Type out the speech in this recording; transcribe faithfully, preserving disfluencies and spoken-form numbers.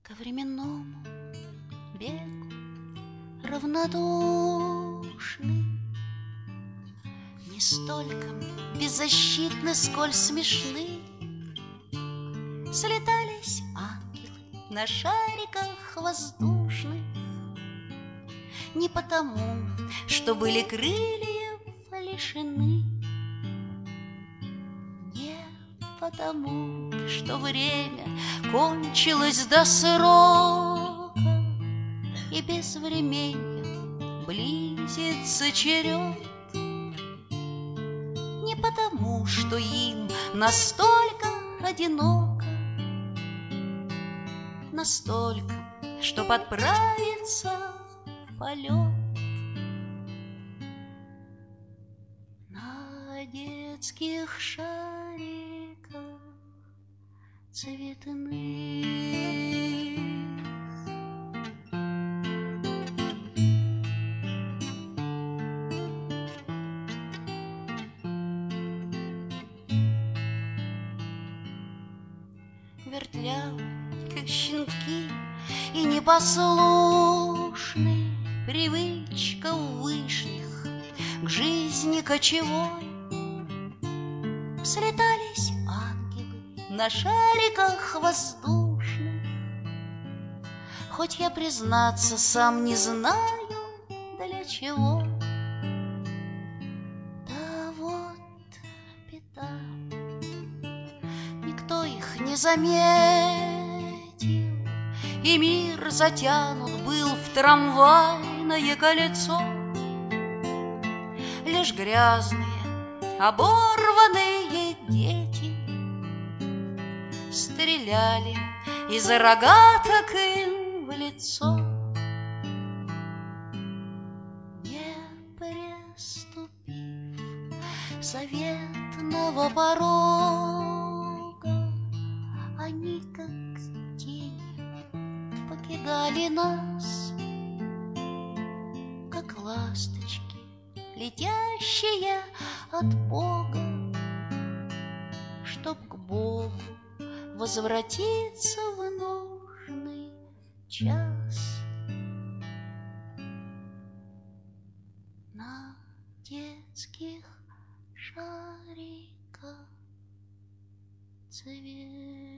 ко временному бегу равнодушны, не столько беззащитны, сколь смешны. Слетались ангелы на шариках воздушных не потому, что были крыльев лишены, не потому, что время кончилось до срока, и безвременьем близится черед, не потому, что им настолько одиноко, настолько, чтоб отправиться в полет на детских шариках цветных. Вертлявы, как щенки, и непослушны, привычка у вышних к жизни кочевой. Слетались ангелы на шариках воздушных, хоть я, признаться, сам не знаю, для чего. Да вот беда, никто их не заметил, и мир затянут был в трамвайное колесо. Лишь грязные, оборванные дети стреляли из рогаток им в лицо. Не переступив заветного порога, они, как тени, покидали нас, как ласточки, летящие от Бога, чтоб к Богу возвратиться в нужный час. На детских шариках цвет.